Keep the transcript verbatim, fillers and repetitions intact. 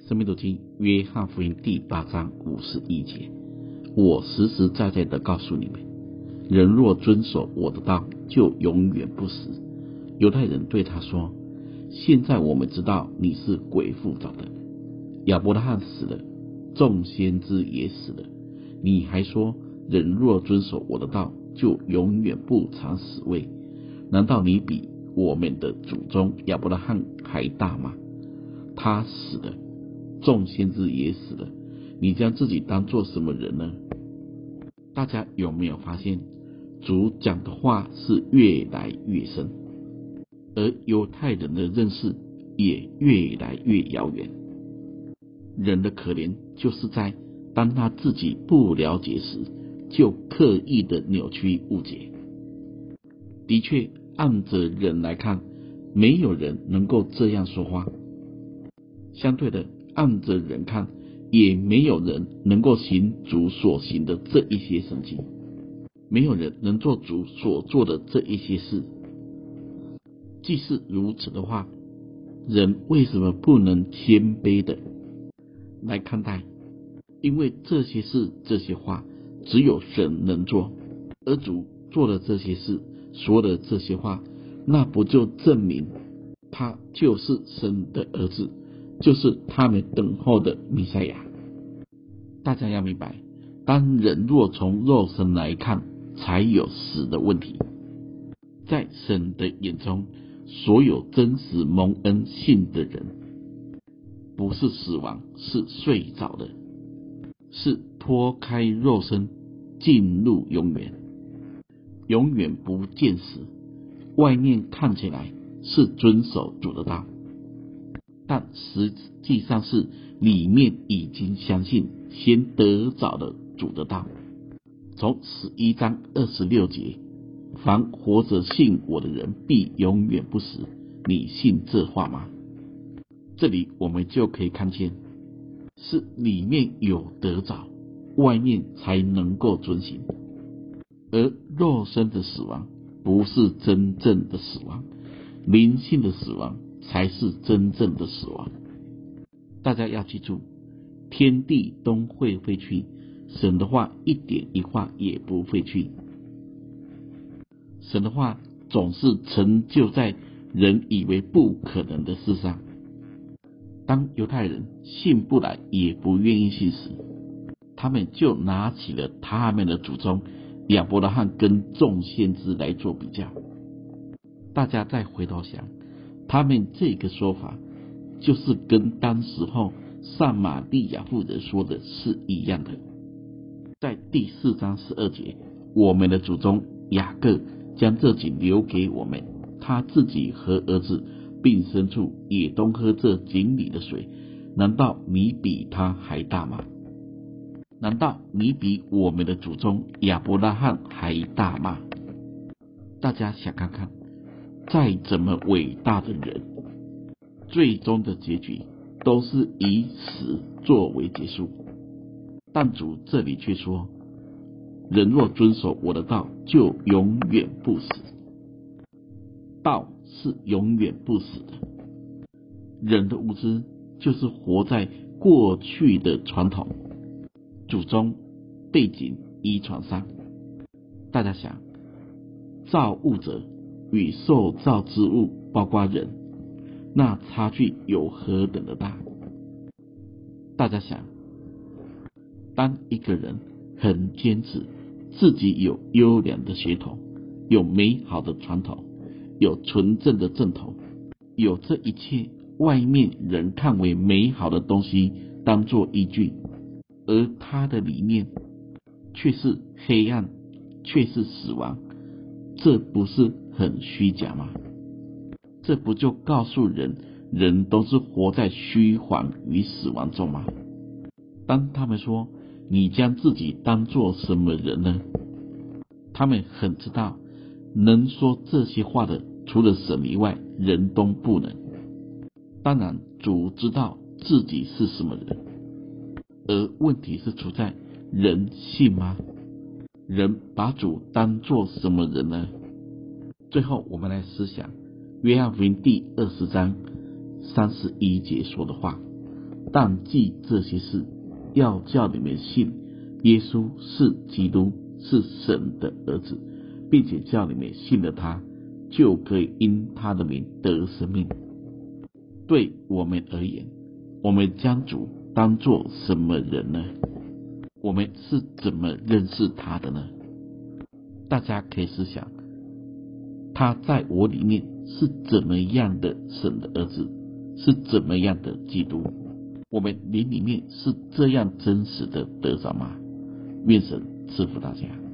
生命读经约翰福音第八章五十一节，我实实在在的告诉你们，人若遵守我的道，就永远不死。犹太人对他说，现在我们知道你是鬼附着的，亚伯拉罕死了，众先知也死了，你还说人若遵守我的道，就永远不尝死味。难道你比我们的祖宗亚伯拉罕还大吗？他死了，众先知也死了，你将自己当作什么人呢？大家有没有发现，主讲的话是越来越深，而犹太人的认识也越来越遥远。人的可怜就是在当他自己不了解时，就刻意的扭曲误解。的确，按着人来看，没有人能够这样说话。相对的，按着人看，也没有人能够行主所行的这一些神迹，没有人能做主所做的这一些事。既是如此的话，人为什么不能谦卑的来看待？因为这些事这些话只有神能做，而主做了这些事，说了这些话，那不就证明他就是神的儿子，就是他们等候的弥赛亚。大家要明白，当人若从肉身来看，才有死的问题。在神的眼中，所有真实蒙恩信的人，不是死亡，是睡着的，是脱开肉身进入永远，永远不见死。外面看起来是遵守主的道，但实际上是里面已经相信，先得着了主的道。从十一章二十六节，凡活着信我的人必永远不死，你信这话吗？这里我们就可以看见，是里面有得着，外面才能够遵行。而肉身的死亡不是真正的死亡，灵性的死亡才是真正的死亡。大家要记住，天地都会废去，神的话一点一画也不废去。神的话总是成就在人以为不可能的事上。当犹太人信不来也不愿意信时，他们就拿起了他们的祖宗亚伯拉罕跟众先知来做比较。大家再回头想，他们这个说法就是跟当时候撒玛利亚妇人说的是一样的。在第四章十二节，我们的祖宗雅各将这井留给我们，他自己和儿子并牲畜也都喝这井里的水，难道你比他还大吗？难道你比我们的祖宗亚伯拉罕还大吗？大家想看看，再怎么伟大的人，最终的结局都是以死作为结束。但主这里却说，人若遵守我的道，就永远不死。道是永远不死的。人的无知就是活在过去的传统、祖宗、背景、遗传上。大家想，造物者与受造之物，包括人，那差距有何等的大？大家想，当一个人很坚持自己有优良的血统，有美好的传统，有纯正的正统，有这一切外面人看为美好的东西当作依据，而他的里面却是黑暗，却是死亡，这不是很虚假吗？这不就告诉人，人都是活在虚幻与死亡中吗？当他们说，你将自己当作什么人呢？他们很知道，能说这些话的除了神以外，人都不能。当然，主知道自己是什么人，而问题是出在人信吗？人把主当作什么人呢？最后我们来思想约翰福音第二十章三十一节说的话， 但记这些事，要叫你们信耶稣是基督，是神的儿子，并且叫你们信了他，就可以因他的名得生命。对我们而言，我们将主当作什么人呢？我们是怎么认识他的呢？大家可以思想，他在我里面是怎么样的神的儿子，是怎么样的基督？我们灵里面是这样真实的得着吗？愿神赐福大家。